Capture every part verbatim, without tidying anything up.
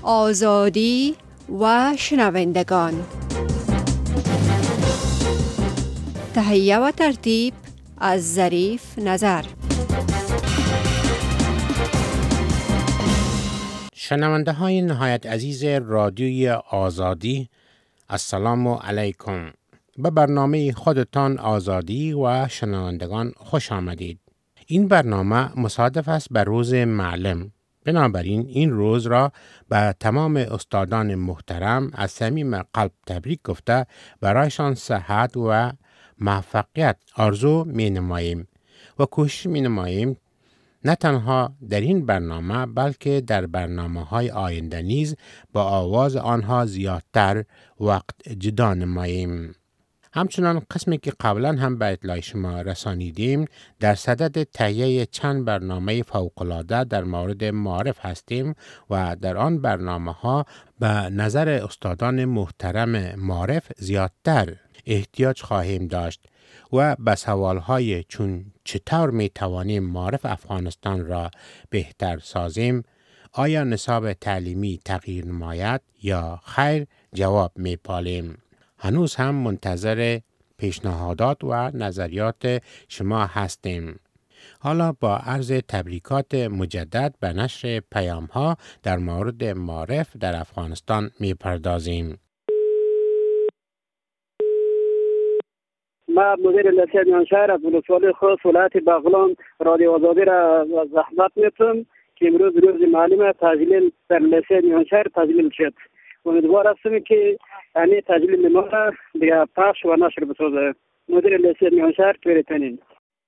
آزادی و شنوندگان. تهیه و ترتیب از ظریف نظر. شنونده های نهایت عزیز رادیوی آزادی، السلام علیکم. به برنامه خودتان آزادی و شنوندگان خوش آمدید. این برنامه مصادف است به روز معلم. بنابراین این روز را به تمام استادان محترم از صمیم قلب تبریک گفته برایشان صحت و موفقیت آرزو می نماییم و کوشش می نماییم نه تنها در این برنامه بلکه در برنامه های آینده نیز با آواز آنها زیادتر وقت جدا نماییم. همچنان قسمی که قبلا هم به اطلاع شما رسانیدیم، در صدد تهیه چند برنامه فوق‌العاده در مورد معارف هستیم و در آن برنامه ها به نظر استادان محترم معارف زیادتر احتیاج خواهیم داشت و به سوالهای چون چطور می توانیم معارف افغانستان را بهتر سازیم، آیا نصاب تعلیمی تغییر نماید یا خیر جواب می پالیم. هنوز هم منتظر پیشنهادات و نظریات شما هستیم. حالا با عرض تبریکات مجدد به نشر پیام ها در مورد معارف در افغانستان می پردازیم. ما مدیر لسه میانشهر از ولسوالی خاص ولایت بغلان رادیو آزادی را زحمت میتونم که امروز روز معلم تجلیل در لسه میانشهر تجلیل شد. امیدوار هستم که یعنی تجلیل ما را دیگه پخش و نشر بسازه. مدیر لسه میانشهر توریتنین.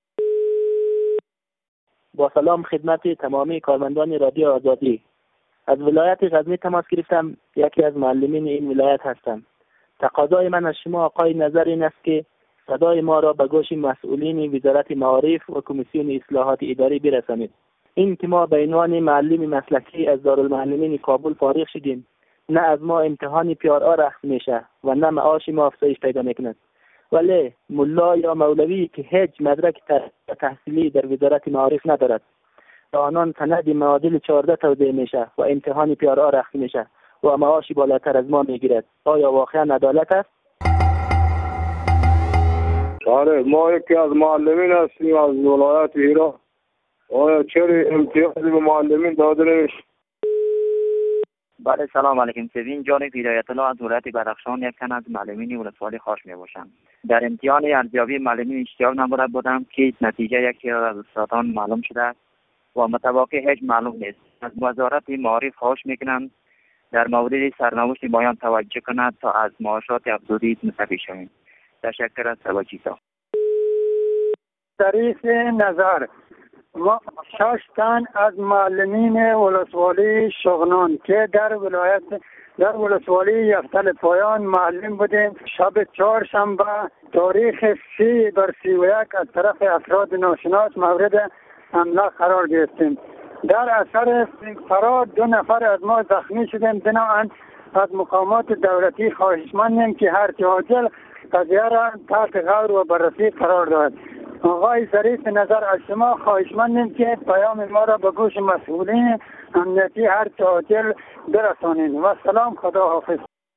با سلام خدمت تمامی کارمندان رادیو آزادی. از ولایت غزنی تماس گرفتم، یکی از معلمین این ولایت هستم. تقاضای من از شما آقای نظر این است که صدای ما را به گوش مسئولین وزارت معارف و کمیسیون اصلاحات اداری برسانید. این که ما به عنوان معلم مسلکی از دارالمعلمین کابل فارغ شدیم، نه از ما امتحان پی آر آر اخذ میشه و نه معاش ما افزایش پیدا میکند، ولی ملا یا مولوی که هیچ مدرک تحصیلی در وزارت معارف ندارد و آنان سند معادل چهارده توزیع میشه و امتحان پی آر آر اخذ میشه و معاشی بالاتر از ما میگیرد. آیا واقعا عدالت است؟ آره، ما یکی از معلمین هستیم از ولایت ایران. آیا چرا امتیازی به معلمین داده نمیشه؟ بله، سلام علیکم. سوین جانب هدایت الله از ولایت بدخشان، یک تن از معلمین ولسوالی خاص می باشم. در امتحان ارزیابی معلمین اشتیاق نموده بودم که نتیجه یکی از استادان معلوم شده و متوقع هیچ معلوم نیست. از وزارت معارف خواهش میکنم در مورد سرنوشت مایان توجه کند تا از معاشات افزودی مستفید شویم. تشکر از توجیهتان. ظریف نظر. ما شش تن از معلمین ولسوالی شغنان که در ولایت در ولسوالی یفتل پایان معلم بودیم، شب چهارشنبه تاریخ سی بر سی و یک از طرف افراد ناشناس مورد حمله قرار گرفتیم. در اثر فرار دو نفر از ما زخمی شدیم. بنابراین از مقامات دولتی خواهشمندیم که هر عاجل قضیه را تحت غور و بررسی قرار دهد. آقای ظریف نظر، از شما خواهشمندیم که پیام ما را به گوش مسئولین امنیتی هر عاجل برسانید. و سلام، خدا حافظ.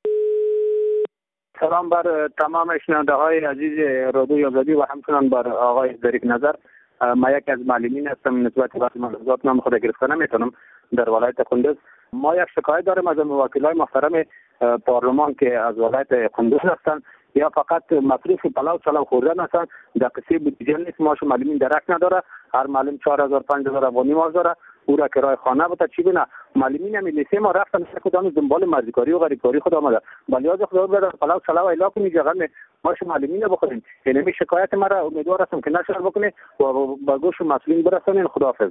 سلام بر تمام شنونده های عزیز رادیو آزادی و همچنان بر آقای ظریف نظر. ما یک از معلمین هستم. نسبت به ملاحظات نام خود گرفته نمیتونم. در ولایت کندوز ما یک شکایت داریم از وکیلای محترم پارلمان که از ولایت کندوز هستند، یا فقط مصرف پلاو چلاو خوردن هستند. در قصه بودجه نیست. ماش معلمین درک نداره. هر معلم چهار هزار پنج هزار افغانی ماش داره. او را کرای خانه بده. چی بینه معلمین هم لیسه ما رفتن کدام دنبال مرزکاری و غریبکاری خود آمده. بلیاز خدا بده پلاو چلاو الا کنی جگه ماش معلمین بخورین. یعنی شکایت ما را امیدوار هستم که نشر بکنه و با گوش مسئولین برسونین. خداحافظ.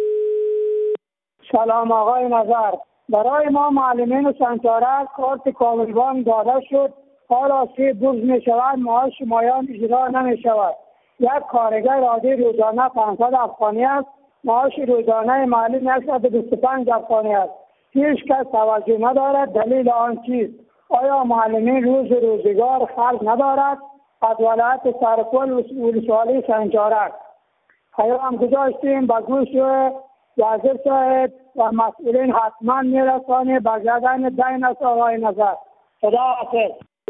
سلام آقای نظر. برای ما معلمین سنجاره کارت کاملوان داده شد. حالا سه روز می شود معاش مایان اجرا نمی شود. یک کارگر عادی روزانه پانصد افغانی است. معاش روزانه معلم صد و بیست و پنج افغانی است. هیچ کس توجه ندارد. دلیل آن چیست؟ آیا معلمین روز روزگار خرج ندارد؟ از ولایت سرپل ولسوالی سنجارک پیام گذاشتیم به گوش وزیر صاحب و مسئولین حتما میرسانه به زدن دین از آقای نظر. خدا حافظ.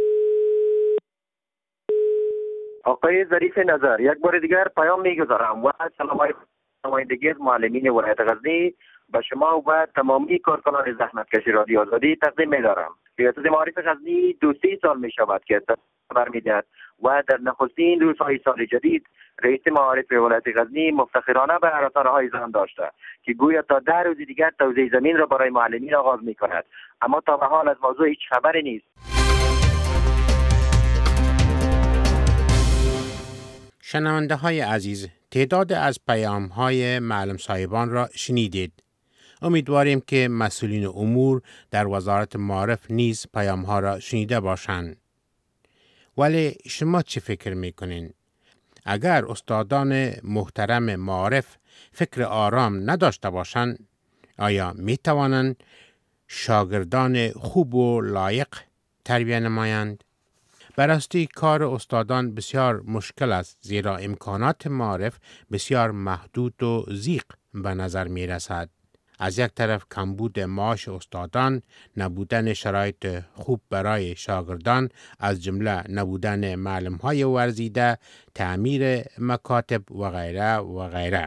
آقای ظریف نظر، یک بار دیگر پیام میگذارم و سلام های نمایندگی از معلمین ولایت غزنی به شما و تمامی کارکنان زحمتکش رادیو آزادی تقدیم می‌دارم. ریاست معارف غزنی دو سه سال می شود که خبر می‌دهد و در نخستین روزهای سال جدید رئیس معارف ولایت غزنی مفتخرانه به رسانه‌های اعلام داشته که گویا تا ده روز دیگر توزیع زمین را برای معلمین آغاز می‌کند، اما تا به حال از موضوع هیچ خبری نیست. شنونده های عزیز، تعداد از پیام های معلم صاحبان را شنیدید. امیدواریم که مسئولین امور در وزارت معارف نیز پیام ها را شنیده باشند. ولی شما چی فکر میکنین؟ اگر استادان محترم معارف فکر آرام نداشته باشند، آیا می توانند شاگردان خوب و لایق تربیت نمایند؟ براستی کار استادان بسیار مشکل است، زیرا امکانات معارف بسیار محدود و ضیق به نظر می رسد. از یک طرف کمبود معاش استادان، نبودن شرایط خوب برای شاگردان از جمله نبودن معلم‌های ورزیده، تعمیر مکاتب و غیره و غیره.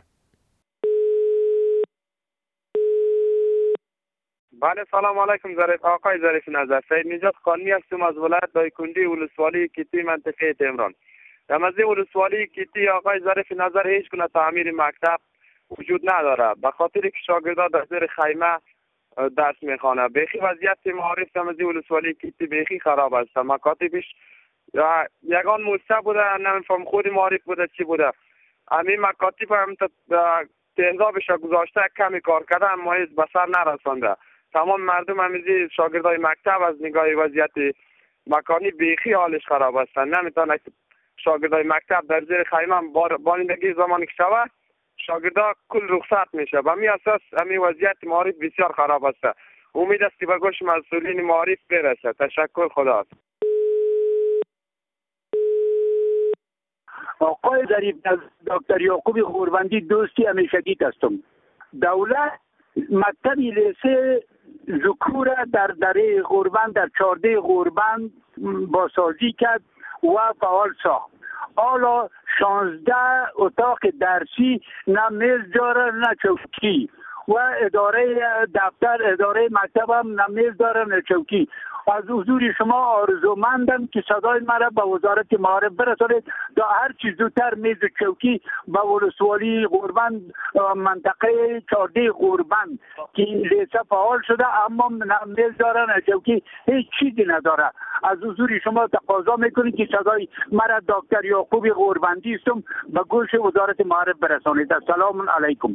بله، سلام علیکم. ظریف آقای ظریف نظر، سید نجات قانونی هستم از ولایت دایکنډي ولسوالی کیتی منطقه تهران. در مزه ولسوالی کیتی آقای ظریف نظر هیچ گونه تعمیر مکتب وجود نداره، به خاطر که شاگردان در زیر خیمه درس میخوانه. بیخی وضعیت معارف در مزه ولسوالی کیتی بیخی خراب است. مکاتبش یگان موسسه بوده، نمیفهم خود معارف بوده چی بوده. همین مکاتب هم تعدادش گذاشته کمی کار کرده، اما هیچ به سر نرسانده. تمام مردم همیزی شاگردای مکتب از نگاه وضعیت مکانی بیخی حالش خراب هستند. نمیتونه شاگردای مکتب در زیر خیمه بانندگی زمانی که شود شاگردا کل رخصت میشه. به می اساس همین وضعیت معارف بسیار خراب است. امید است که به گوش مسئولین معارف برسه. تشکر. خدا. آقای ظریف، دکتر یعقوب غوربندی دوستی همیشگی هستم. دولت مکتبی لیسه ذکور در دره غوربند در چارده غوربند بازسازی کرد و فعال ساخت. حالا شانزده اتاق درسی، نه میز داره نه چوکی، و اداره دفتر اداره مکتب هم نه میز داره نه چوکی. از حضور شما آرزومندم که صدای مرا به وزارت معارف برسانید تا هر چیز زودتر میز چوکی به ولسوالی غوربند منطقه چارده غوربند که لیسه فعال شده اما نه میز داره نه چوکی، هیچ چیزی نداره. از حضور شما تقاضا میکنید که صدای مرا دکتر یعقوب غوربندی استم به گوش وزارت معارف برسانید. السلام علیکم.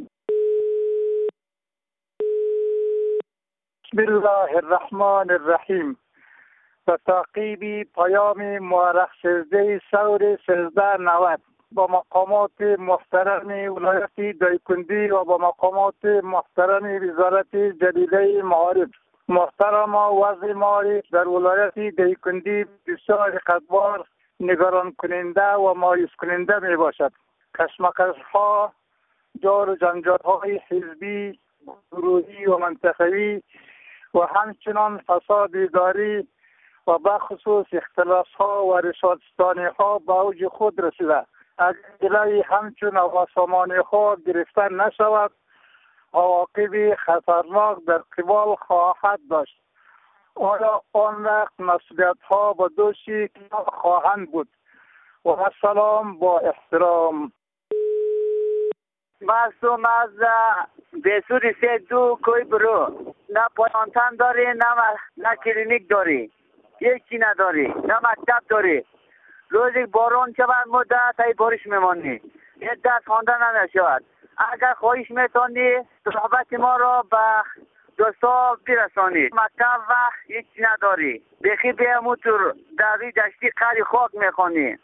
بسم الله الرحمن الرحیم. به تعقیب پیام مورخ سیزده سور سیزده نود با مقامات محترم ولایت دایکنډي و با مقامات محترم وزارت جلیله معارف، محترم وضع معارف در ولایت دایکنډي بسیار قدبار، نگران کننده و مایوس کننده می باشد. کشمکش ها، جار و جنجال های حزبی، گروهی و منطقوی و همچنان فساد اداری و بخصوص اختلاف ها و رشوت‌ستانی ها به اوج خود رسیده. اگر جلوی همچون آسمانی ها گرفته نشود عواقب خطرناک در قبال خواهد داشت. آیا آن وقت مسئولیت ها به دوش خواهند بود؟ و السلام با احترام. معصوم از بسود سه دو کوی برو، نه پایانتن داری نه نه کلینیک داری، هیچی نداری، نه مکتب داری. روزی باران شود مدت ای بارش میمانی، یه دست خواندن نشود. اگر خواهش میتونی صحبت ما را به دوستا برسانی. مکتب و هیچی نداری، بخی بیاموتور داری دشتی قری خاک میخوانی.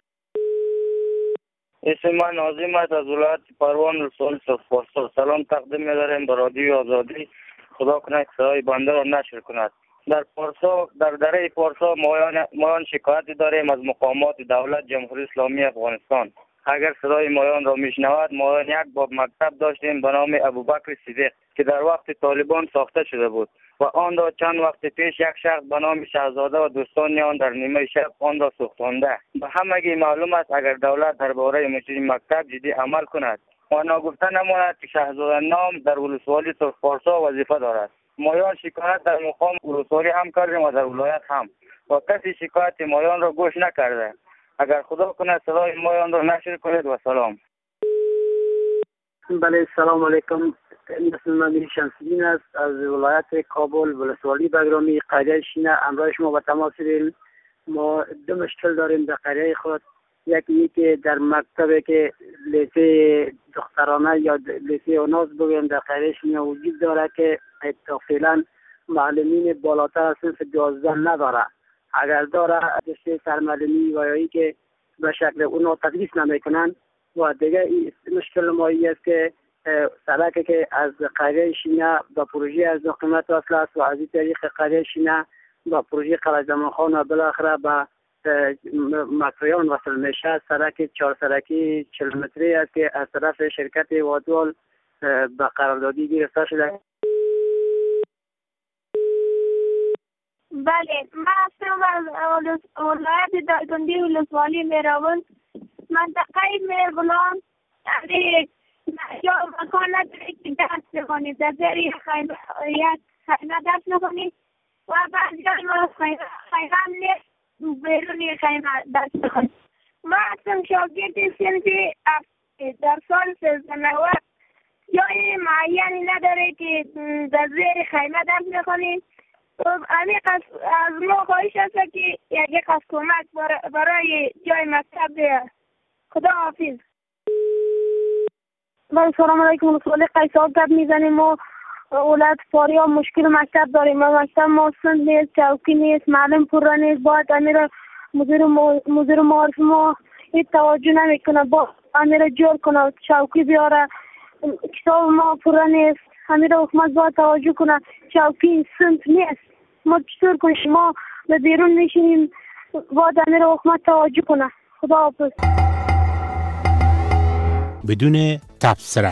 اسم من ناظم است از ولایت پروان ولسوالی صفپارسا. سلام تقدیم می‌داریم به رادیو آزادی. خدا کنه که صدای بنده را نشر کند. در پارسا، در دره پارسا مایان مایان شکایتی داریم از مقامات دولت جمهوری اسلامی افغانستان. اگر صدای مایان را میشنود، مایان یک باب مکتب داشتیم به نام ابوبکر صدیق که در وقت طالبان ساخته شده بود و آن را چند وقت پیش یک شخص به نام شهزاده و دوستان آن در نیمه شب آن را سوختانده. به همگی معلوم است اگر دولت درباره مشروع مکتب جدی عمل کند و ناگفته نماند که شهزاده نام در ولسوالی سرخپارسا وظیفه دارد. مایان شکایت در مقام ولسوالی هم کردیم و در ولایت هم و کسی شکایت مایان را گوش نکرده. اگر خدا کنه صدای مایان را نشر کنید و سلام. بله سلام علیکم. اسم من میر شمس‌الدین است از ولایت کابل ولسوالی بگرامی قریه شینه. امروز شما با تماس داریم. ما دو مشکل داریم در قریه خود. یکی که در مکتبی که لیسه دخترانه یا لیسه اوناس بگویم در قریه شینه وجود داره که تا فعلا معلمین بالاتر از صنف دوازده نداره. اگر داره دسته سرمعلمی و یایی که به شکل اونا تدریس نمیکنن و دیگه این مشکل مایی است که سرکی که از قریه شینه با پروژه از قیمت وصل است و از این طریق قریه شینه با پروژه قلعه زمان خان و بالاخره به مکریان وصل میشه. سرک چهار سرکی چهل متری است که از طرف شرکت وادوال به قراردادی گرفته شده. بله، من هستم از ولایت دایکنډي ولسوالي میراون. منطقه میرغلام یک مکان نداره که درس بخونید، در زیر یک خیمه درس بخونید و بعضی ما خیمه هم نیست، بیرون یک خیمه درس بخونید. من هستم شاگرد صنف در سال سیزده نود. جای معینی نداره که در زیر خیمه درس بخونید. همین از ما خواهش است که یک از کمک برای جای مکتب بیاد. خدا حافظ. بله سلام علیکم. ولسوالی قیصر گپ میزنیم. ما ولایت فاریاب مشکل مکتب داریم. ما مکتب ما سند نیست، چوکی نیست، معلم پورا نیست. باید امیر مدیر مدیر معارف ما این توجه نمیکنه، با امیر جور کنه، چوکی بیاره. کتاب ما پورا نیست. امیر حکومت باید توجه کنه، چوکی سند نیست. ما چطور کنیم؟ ما به بیرون میشینیم، باید امیر حکومت توجه کنه. خدا حافظ. بدون تبصره.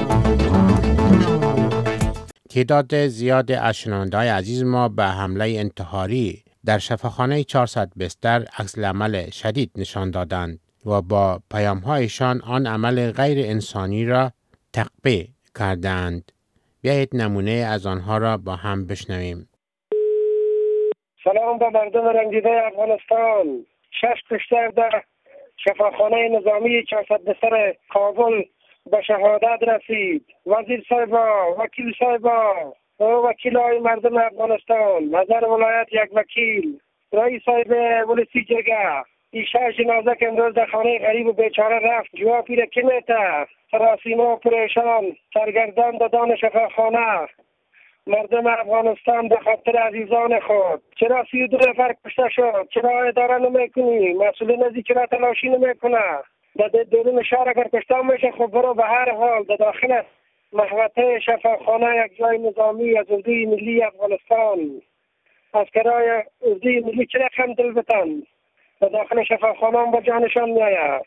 تعداد زیاد از شنونده‌های عزیز ما به حمله انتحاری در شفاخانه چهارصد بستر عکس‌العمل شدید نشان دادند و با پیام‌هایشان آن عمل غیر انسانی را تقبیح کردند. بیایید نمونه از آنها را با هم بشنویم. سلام به مردم رنجیده افغانستان. شش کشته در شفاخانه نظامی چهارصد بستر کابل به شهادت رسید. وزیر صاحبا، وکیل صاحبا، وکیل های مردم افغانستان، نظر ولایت یک وکیل، رئیس صاحب ولسی جگه، ایشه جنازه که امروز در خانه غریب و بیچاره رفت، جوابی را که میته؟ سراسیما پریشان، سرگردان دادان شفاخانه. مردم افغانستان به خاطر عزیزان خود چرا سی و دو نفر کشته شد؟ چرا اداره نمیکنی؟ مسئولین ازی چرا تلاشی نمیکنه؟ در درون شهر اگر کشته میشه خب برو به هر حال در داخل محوطه شفاخانه یک جای نظامی از اردوی ملی افغانستان عسکرای اردوی ملی چرا خم دل بتن در داخل شفاخانه هم با جانشان میآید.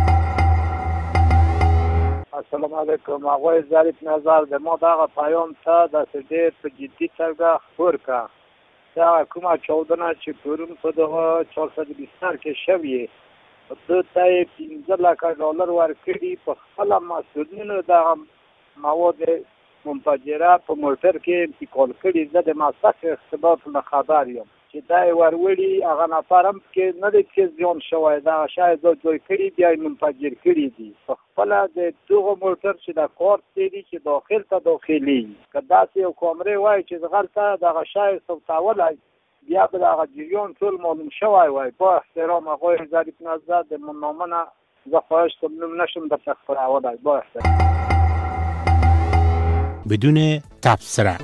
السلام علیکم. آقای ظریف نظر د ما دغه پیام ته داسې ډېر په جدي توګه خپور کړه. دغه کومه چاودنه چې پرون په دغه چهارصد بستر کې شوې، ده ته یې پنځه لکه ډالر ورکړي. په خپله مسؤلینو دغه مواد منفجره په موټر کې انتقال کړي. زه د مسلک اختلاف نه خبر یم چې دا یې وروړي، هغه نفر هم پکې نه دی چې زیان شوی، دغه شی یې ځای ځای کړي بیا یې منفجر کړي دي. په خپله د دغه موټر چې د کارت دی چې داخل ته داخلي، که داسې یو کامرې وای چې دغلته دغه شی ثبتولی بیا به دغه جریان ټول معلوم شوی وای. با احترام آقای ظریف نظر د نامه نه زه خواهش کوم نشم درته خپرولی. با احترام. بدون تبصره.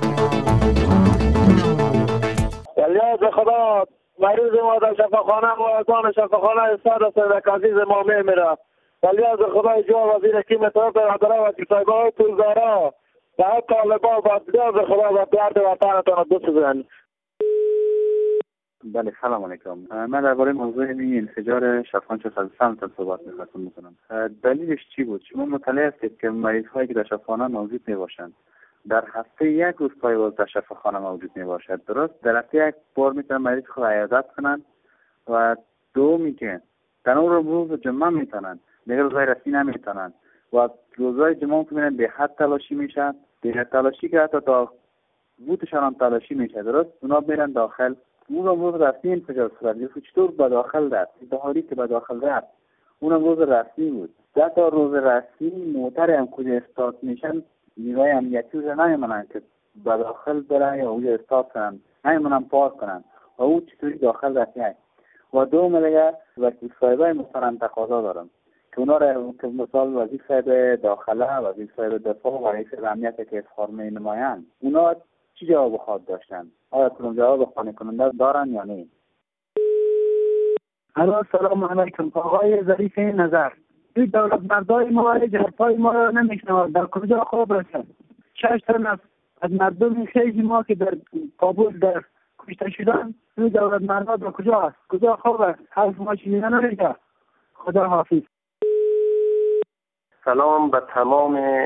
الیاس خدا مریض ما در شفاخانه موازان شفاخانه استاد صدق عزیز ما میمیره. الیاس خدا جا وزیر کی مطابق اداره و کتابه های پولدارا و ها طالبا و الیاس خدا و درد وطنتان دوست بزن. بله سلام علیکم. من درباره موضوع این انفجار شفاخانه چهارصد و بیست صحبت می‌خواستم بکنم. دلیلش چی بود؟ شما مطلع هستید که مریض‌هایی که در شفاخانه موجود میباشند در هفته یک روز پایواز در شفاخانه موجود میباشد. درست در هفته یک بار میتونن مریض خود عیادت کنن و دومی که در اون روز جمعه میتونن، دیگه روزهای رسمی نمیتونن و روزهای جمعه که میرن به حد تلاشی میشن، به حد تلاشی که حتی تا بوتشان هم تلاشی میشه. درست اونا میرن داخل، اون روز رسمی انفجار صورت گرفت. چطور به داخل رفت؟ به حالی که به داخل رفت اون روز رسمی بود. در تا روز رسمی موتر هم کجا استارت میشن نیروی امنیتی رو نمیمونن که به داخل برن یا اونجا استارت کنن، نمیمونن پارک کنن و او چطوری داخل رسیه. و دوم دیگه وکیل صاحبای محترم تقاضا دارم که اونا را که مثال وزیر صاحب داخله، وزیر صاحب دفاع و رئیس امنیت که اظهار می‌نمایند، اونا چی جواب خواهد داشتن؟ آیا کدوم جواب قانع کننده دارن یا نه؟ الو سلام علیکم. آقای ظریف نظر، این دولت مردای ما جرفای ما را نمیشنوند، در کجا خواب رسد؟ شش تن از از مردم خیلی ما که در کابل در کشته شدن، این دولت مردا در کجا است؟ کجا خواب است؟ حرف ما شنیده نمیشه. خدا حافظ. سلام به تمام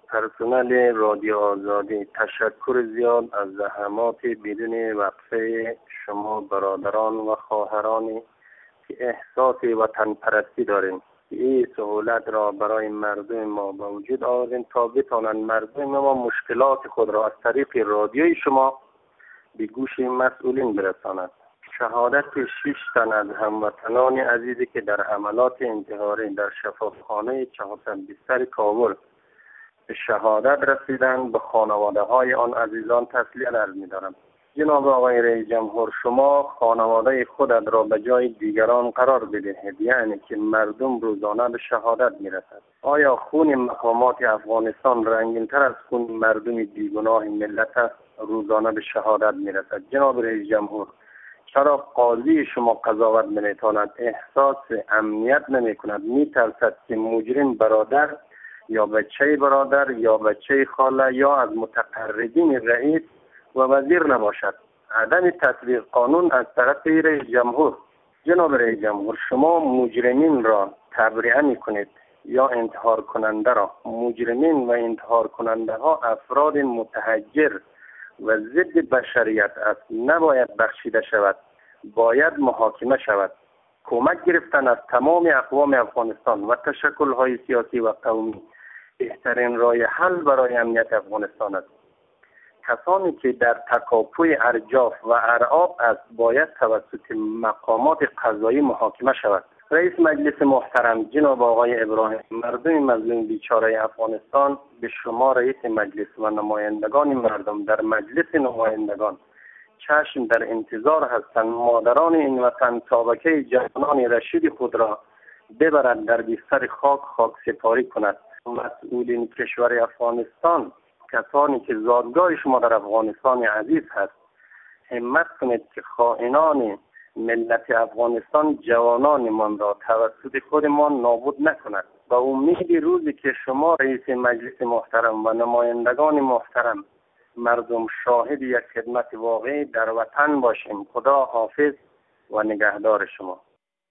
پرسنل رادیو آزادی. تشکر زیاد از زحمات بدون وقفه شما برادران و خواهرانی که احساس وطن پرستی دارین. این سهولت را برای مردم ما به وجود آوردین تا بتوانند مردم ما مشکلات خود را از طریق رادیوی شما به گوش مسئولین برساند. شهادت شش تن از هموطنان عزیزی که در حملات انتحاری در شفاخانه چهارصد و بیست کابل به شهادت رسیدن، به خانواده های آن عزیزان تسلیت عرض می‌دارم. جناب آقای رئیس جمهور، شما خانواده خودت را به جای دیگران قرار بدهید، یعنی که مردم روزانه به شهادت می‌رسد. آیا خون مقامات افغانستان رنگین‌تر از خون مردم بیگناه ملت است روزانه به شهادت می‌رسد؟ جناب رئیس جمهور، چرا قاضی شما قضاوت نمی‌تواند؟ احساس امنیت نمی‌کند؟ می‌ترسد که مجرم برادر یا بچه برادر یا بچه خاله یا از متقربین رئیس و وزیر نباشد؟ عدم تطبیق قانون از طرف رئیس جمهور. جناب رئیس جمهور، شما مجرمین را تبرئه می‌کنید یا انتحار کننده را. مجرمین و انتحار کننده ها افراد متحجر و ضد بشریت است، نباید بخشیده شود، باید محاکمه شود. کمک گرفتن از تمام اقوام افغانستان و تشکل‌های سیاسی و قومی بهترین راه حل برای امنیت افغانستان است. کسانی که در تکاپوی ارجاف و ارعاب است باید توسط مقامات قضایی محاکمه شود. رئیس مجلس محترم جناب آقای ابراهیم، مردم مظلوم بیچاره افغانستان به شما رئیس مجلس و نمایندگان مردم در مجلس نمایندگان چشم در انتظار هستند. مادران این وطن تابکه جوانان رشید خود را ببرد در بستر خاک خاک سپاری کند. مسئولین کشور افغانستان، کسانی که زادگاه شما در افغانستان عزیز هست، همت کنید که خائنان ملت افغانستان جوانانمان را توسط خودمان نابود نکند. با امید روزی که شما رئیس مجلس محترم و نمایندگان محترم مردم شاهد یک خدمت واقعی در وطن باشیم. خدا حافظ و نگهدار شما.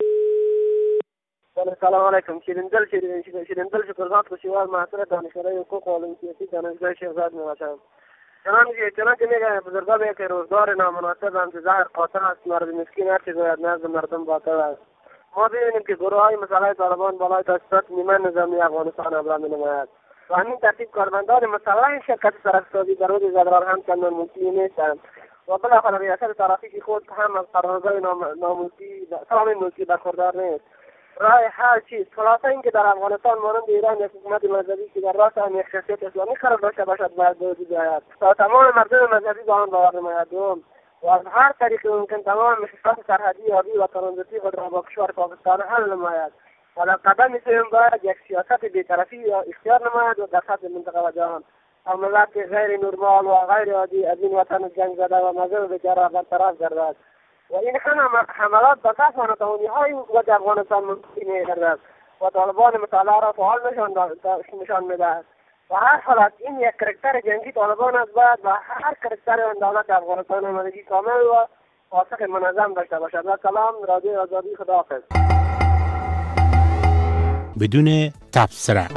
سلام علیکم. شیرندل شیرندل شکرزاد خوشیوال محصول دانشکده حقوق و علوم سیاسی دانشگاه شیخ زاید میباشم. چنانکه چنانکه میگه بزرگا میگه که روزگار نامناسب هم زهر قاتل است، مرد مسکین هر چه گوید نزد مردم باطل است. ما ببینیم که گروه های مسئله طالبان بالای تاسیسات نیمه نظامی افغانستان ابرا می‌نماید و همین ترتیب کارمندان مسئله شرکت سرکسازی در روز زدران هم چندان ملکی نیستند و بالاخره ریاست ترافیک خود هم از قراردادهای ناملکی سلام ملکی برخوردار نیست. راه حل چیست؟ خلاصه اینکه در افغانستان مانند ایران یک حکومت مذهبی که در راست هم یک شخصیت اسلامی قرار داشته باشد باید به وجود آید تا تمام مردم مذهبی به آن باور نماید و از هر طریق ممکن تمام مشکلات سرحدی آبی و ترانزیتی خود را با کشور پاکستان حل نماید و در قدم سوم باید یک سیاست بی‌طرفی اختیار نماید و در سطح منطقه و جهان عملات غیر نرمال و غیر عادی از این وطن جنگ زده و مذهب بیچاره برطرف گردد و این همه حملات به کسب ناتوانی‌های حکومت افغانستان منتهی می‌گردد و طالبان مطالعه را فعال نشان می‌دهد و هر حالت این یک کرکتر جنگی طالبان است باید و هر کرکتر دولت افغانستان آمادگی کامل و پاسخ منظم داشته باشد. و سلام رادیو آزادی، خداحافظ. بدون تبصره.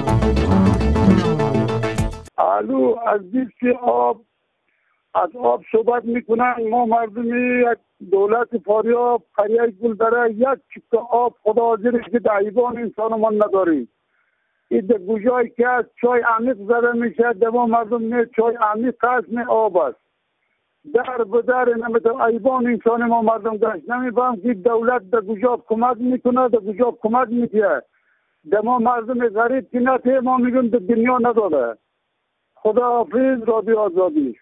الو، از دیسک آب از آب صحبت میکنن. ما مردمی یک دولت فاریاب قریه گلدره یک چکه آب خدا حاضرش که در ایوان انسان ما نداریم. این در گوجایی که از چای عمیق زده میشه در ما مردم نه چای عمیق هست نه آب است. در بدر نمیتون ایوان انسان ما مردم گشت نمیفهم که دولت در گوجا کمک میکنه، در گوجا کمک میکنه. در ما مردم غریب که نته ما میگن در دنیا نداره. خدا حافظ. رادیو آزادی.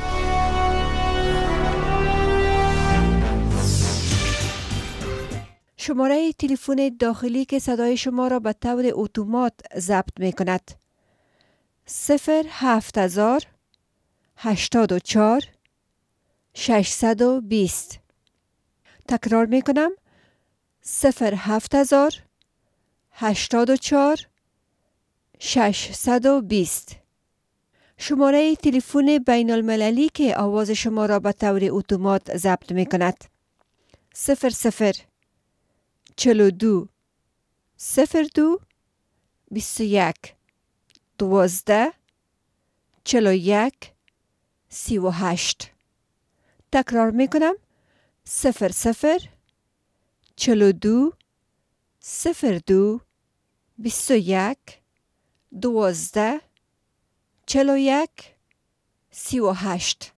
شماره تلفن داخلی که صدای شما را به طور اتومات ضبط می کند. صفر هفت هزار هشتاد و چهار ششصد و بیست. تکرار می کنم. صفر هفت هزار هشتاد و چهار ششصد و بیست. شماره تلفن بین المللی که آواز شما را به طور اتومات ضبط می کند. صفر صفر چهل و دو صفر دو بیست و یک دوازده چهل و یک سی و هشت. تکرار می کنم. صفر صفر چهل و دو صفر دو بیست و یک دوازده چهل و یک سی و هشت.